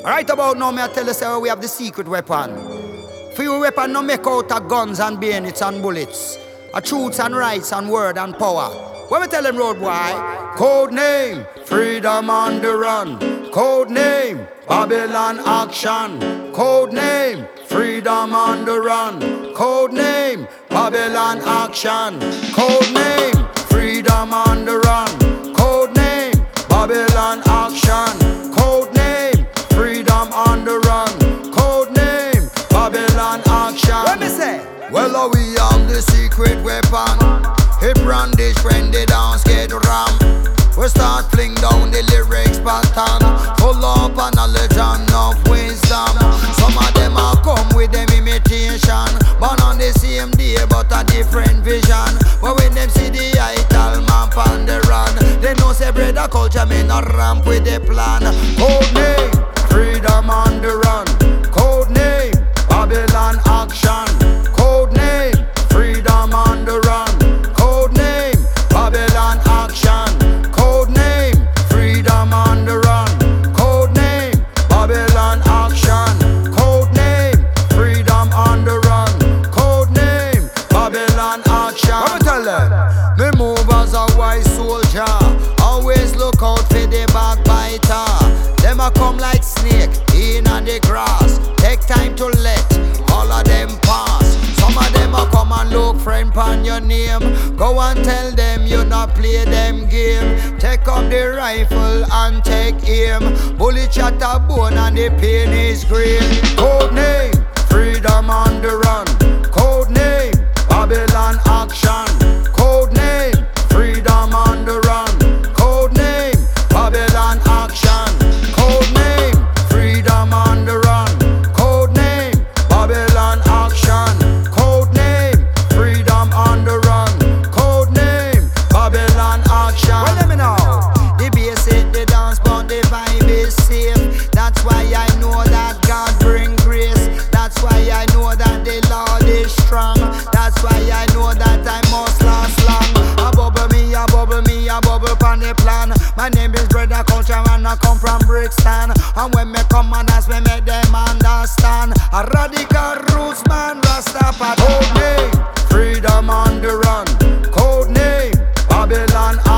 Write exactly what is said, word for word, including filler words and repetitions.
Right about now, me I tell you, say, we have the secret weapon. For you weapon no make out of guns and bayonets and bullets, a truths and rights and word and power. When we tell them road boy, code name, freedom on the run. Code name, Babylon action. Code name, freedom on the run. Code name, Babylon action. Code name, freedom on the run. Code name, Babylon action. Code name, freedom on the run. Code name, Babylon action. What me say? Well, uh, we have the secret weapon. Hip brandish when they dance get ram. We start fling down the lyrics pattern, full up of knowledge and of wisdom. Some of them are come with them imitation, born on the same day but a different vision. But when them see the idol man on the run, they know say brother culture may not ramp with the plan. Code name, freedom on the run. Code name, Babylon action. Code name, freedom on the run. Code name, Babylon action. Code name, freedom on the run. Code name, Babylon action. Code name, freedom on the run. Code name, Babylon action. What me tell them? Me move as a wise soldier, always look out for the backbiter. Them a come like snake in on the grass. Take time to let all of them pass. Some of them a come and look friend pon your name. Go and tell them you not play them game. Take up the rifle and take aim. Bullet shot a bone and the pain is green. Code name, freedom on the run. Code name, Babylon action. Code name, freedom on the run. Code name, Babylon action. Code name, freedom on the run. Code name, Babylon action. Code name, freedom on the run. Code name, Babylon action. Well, let me know. The bass hit the dance, but the vibe is safe. That's why I know that God bring grace. That's why I know that the Lord is strong. That's why I know that I must last long. A bubble me, a bubble me, a bubble pan the plan. My name is Brother Culture and I come from Brixton. And when me come and as me make them understand, a radical roots man, Rastafari. Code name, freedom on the run. Code name, Babylon